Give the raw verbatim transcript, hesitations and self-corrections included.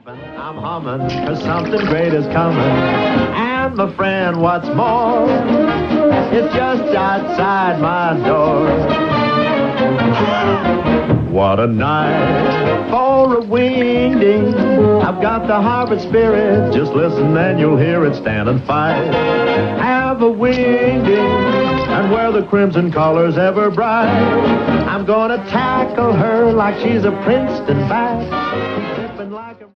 I'm humming, cause something great is coming. And my friend, what's more, it's just outside my door. What a night for a wingding. I've got the Harvard spirit. Just listen and you'll hear it. Stand and fight. Have a wingding, and wear the crimson colors ever bright. I'm gonna tackle her like she's a Princeton bat.